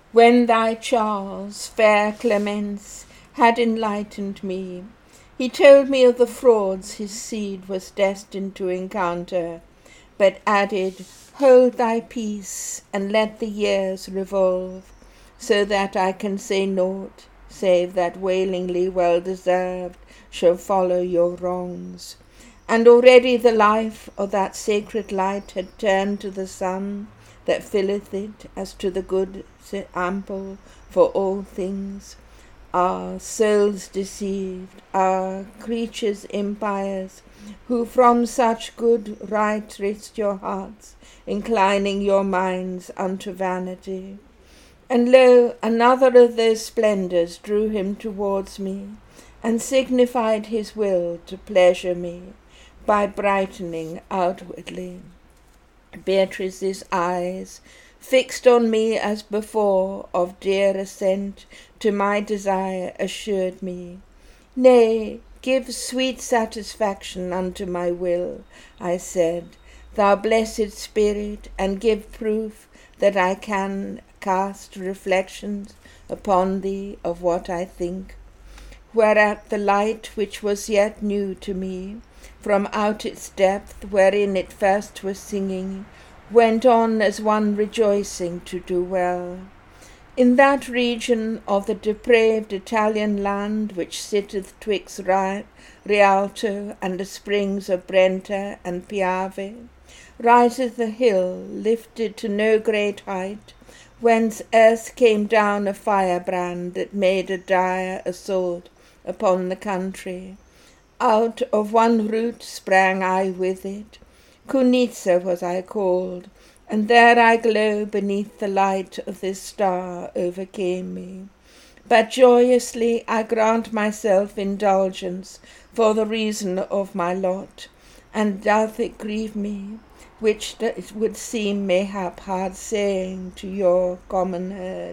When thy Charles, fair Clemence, had enlightened me, he told me of the frauds his seed was destined to encounter, but added, "Hold thy peace, and let the years revolve, so that I can say naught, save that wailingly well-deserved shall follow your wrongs." And already the life of that sacred light had turned to the sun that filleth it, as to the good ample for all things. Ah, souls deceived, ah, creatures impious, who from such good right risked your hearts, inclining your minds unto vanity. And lo, another of those splendours drew him towards me, and signified his will to pleasure me, by brightening outwardly. Beatrice's eyes, fixed on me as before, of dear assent to my desire, assured me. "Nay, give sweet satisfaction unto my will," I said, "thou blessed Spirit, and give proof that I can cast reflections upon thee of what I think." Whereat the light, which was yet new to me, from out its depth wherein it first was singing, went on as one rejoicing to do well. In that region of the depraved Italian land which sitteth twixt Rialto and the springs of Brenta and Piave, riseth a hill lifted to no great height, whence earth came down a firebrand that made a dire assault upon the country. Out of one root sprang I with it. Cunizza was I called, and there I glow beneath the light of this star overcame me. But joyously I grant myself indulgence for the reason of my lot, and doth it grieve me, which it would seem mayhap hard saying to your common herd,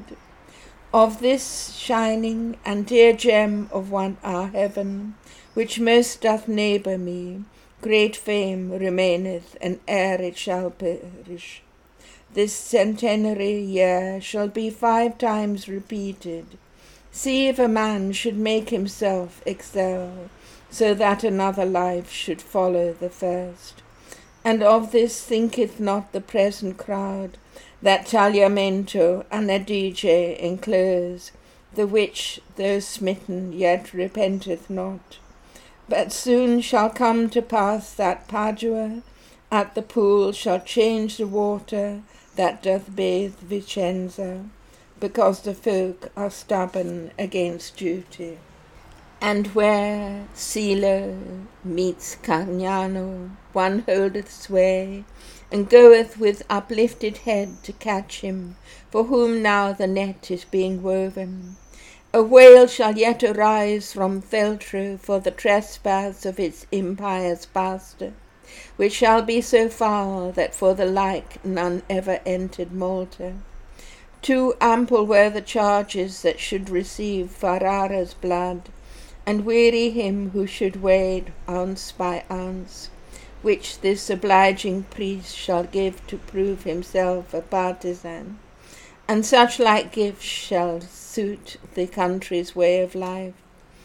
of this shining and dear gem of our heaven, which most doth neighbour me, great fame remaineth, and ere it shall perish. This centenary year shall be 5 times repeated. See if a man should make himself excel, so that another life should follow the first. And of this thinketh not the present crowd, that Tagliamento and Adige enclose, the which, though smitten, yet repenteth not. But soon shall come to pass that Padua at the pool shall change the water that doth bathe Vicenza, because the folk are stubborn against duty. And where Silo meets Cargnano, one holdeth sway, and goeth with uplifted head to catch him, for whom now the net is being woven. A wail shall yet arise from Feltro for the trespass of its impious pastor, which shall be so foul that for the like none ever entered Malta. Too ample were the charges that should receive Ferrara's blood, and weary him who should wade ounce by ounce, which this obliging priest shall give to prove himself a partisan. And such like gifts shall suit the country's way of life.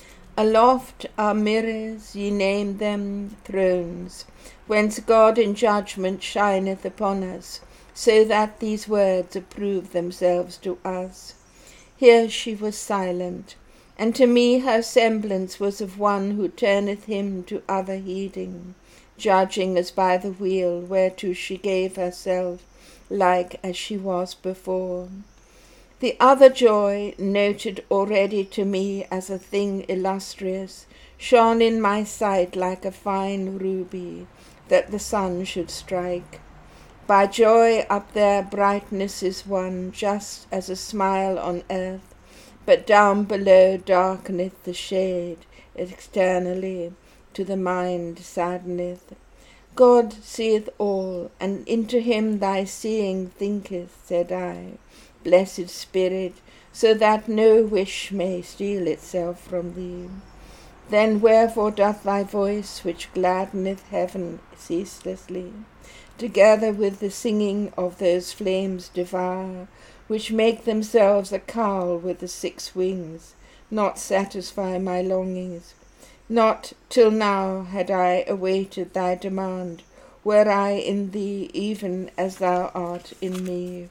Aloft are mirrors, ye name them thrones, whence God in judgment shineth upon us, so that these words approve themselves to us. Here she was silent, and to me her semblance was of one who turneth him to other heeding, judging as by the wheel whereto she gave herself, like as she was before. The other joy, noted already to me as a thing illustrious, shone in my sight like a fine ruby that the sun should strike. By joy up there brightness is won, just as a smile on earth, but down below darkeneth the shade externally, to the mind saddeneth. God seeth all, and into him thy seeing thinketh, said I, blessed Spirit, so that no wish may steal itself from thee. Then wherefore doth thy voice, which gladdeneth heaven ceaselessly, together with the singing of those flames devour, which make themselves a cowl with the 6 wings, not satisfy my longings. Not till now had I awaited thy demand, were I in thee even as thou art in me.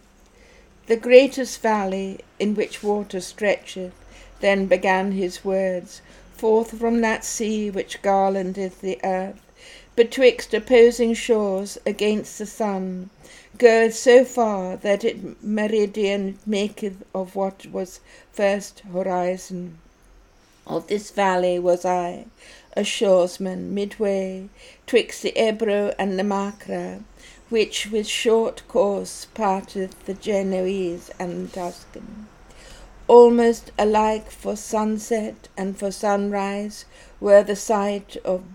The greatest valley in which water stretcheth, then began his words, forth from that sea which garlandeth the earth, betwixt opposing shores against the sun, goeth so far that it meridian maketh of what was first horizon. Of this valley was I, a shoresman, midway, twixt the Ebro and the Macra, which with short course parteth the Genoese and Tuscan. Almost alike for sunset and for sunrise were the sight of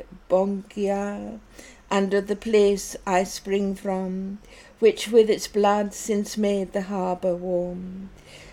Bongia, under the place I spring from, which with its blood since made the harbour warm.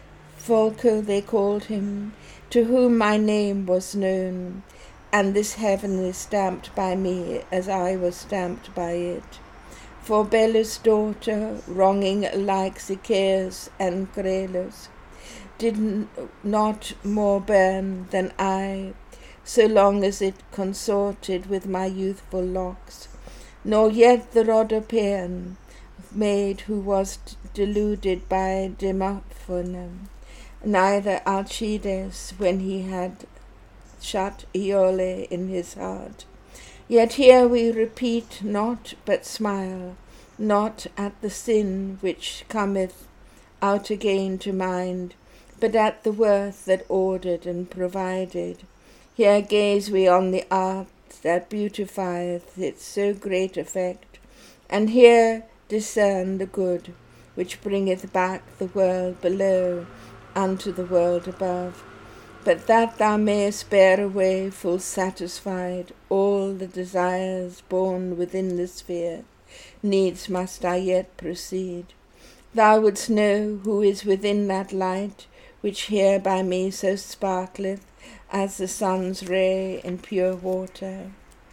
Folco they called him, to whom my name was known, and this heaven is stamped by me as I was stamped by it. For Belus' daughter, wronging alike Sichaeus and Grelus, did not more burn than I, so long as it consorted with my youthful locks, nor yet the Rhodopean maid who was deluded by Demophonem, neither Alcides when he had shut Iole in his heart. Yet here we repeat not, but smile, not at the sin which cometh out again to mind, but at the worth that ordered and provided. Here gaze we on the art that beautifieth its so great effect, and here discern the good which bringeth back the world below unto the world above. But that thou mayest bear away full satisfied all the desires born within the sphere, needs must I yet proceed. Thou wouldst know who is within that light, which here by me so sparkleth as the sun's ray in pure water.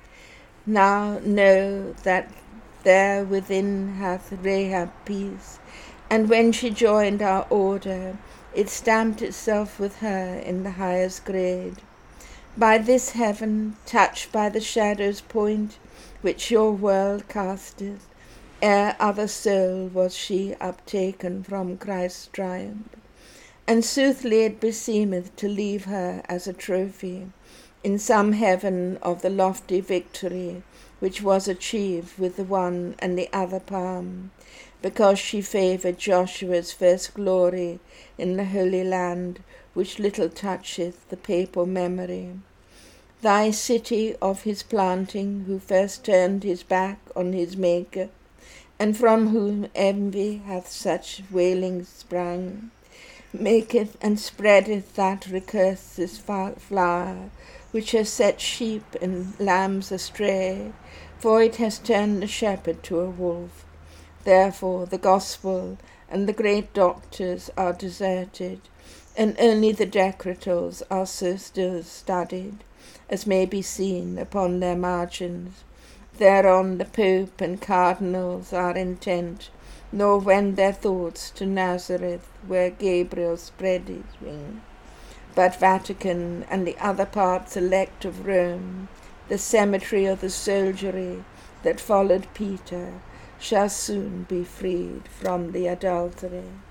Now know that there within hath Rahab peace, and when she joined our order, it stamped itself with her in the highest grade. By this heaven, touched by the shadow's point, which your world casteth, ere other soul was she uptaken from Christ's triumph. And soothly it beseemeth to leave her as a trophy, in some heaven of the lofty victory, which was achieved with the one and the other palm, because she favoured Joshua's first glory in the Holy Land, which little toucheth the papal memory. Thy city of his planting, who first turned his back on his Maker, and from whom envy hath such wailing sprung, maketh and spreadeth that recursus flower, which has set sheep and lambs astray, for it has turned the shepherd to a wolf. Therefore the gospel and the great doctors are deserted, and only the decretals are so still studied, as may be seen upon their margins. Thereon the Pope and Cardinals are intent, nor wend their thoughts to Nazareth, where Gabriel spread his wing. But Vatican and the other parts elect of Rome, the cemetery of the soldiery that followed Peter, shall soon be freed from the adultery.